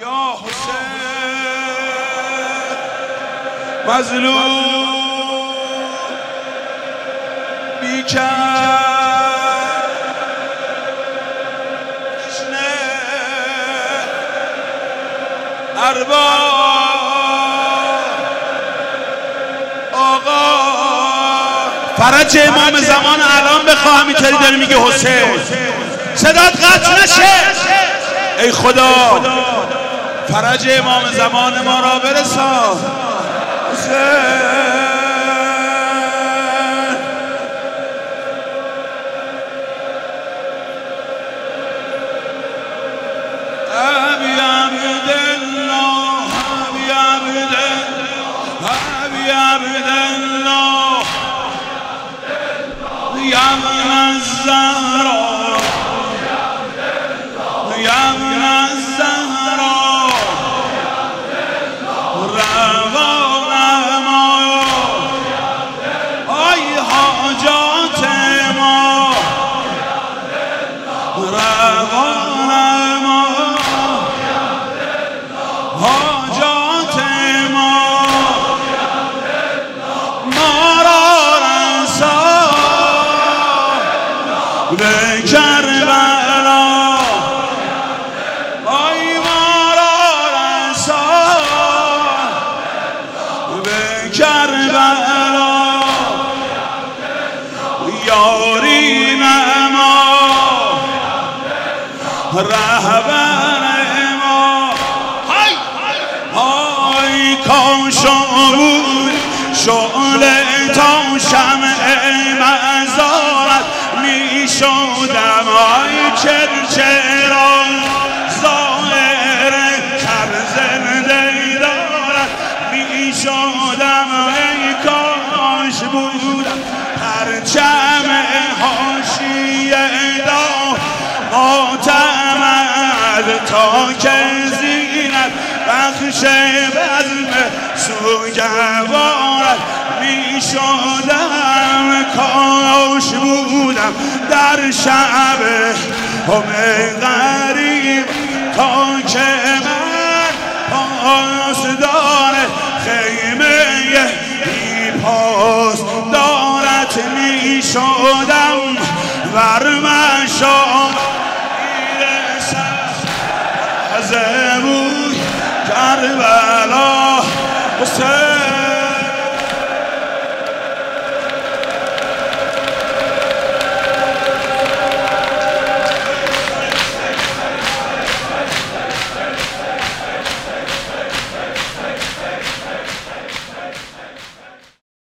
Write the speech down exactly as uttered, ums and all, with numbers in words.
یا حسین مظلوم بیکر ارباب آقا فرج امام زمان الان بخواه همینطوری داری میگه حسین صدات قطع نشه. ای خدا فرج امام زمان ما را برسان. حسین يا من الزهراء يا من الزهراء روان ما أي حاجات ما روان ما حاجات ما به کربلا آی ما را رسان به کربلا یاری نما رهبر ما های های کاش بود شعله تا شمع مزارت می شدم آی چرچرا ظاهر شب زنده دارد می شدم ای کاش بودم پرچم حاشیه دار معتمد تا که زینت بخش بزم سوگوارت می شدم کاش بودم در شب هم غریب تا که من پاسدار خیمه بی پاس دارت می شدم ورمشام میرسد از بود کربلا حسین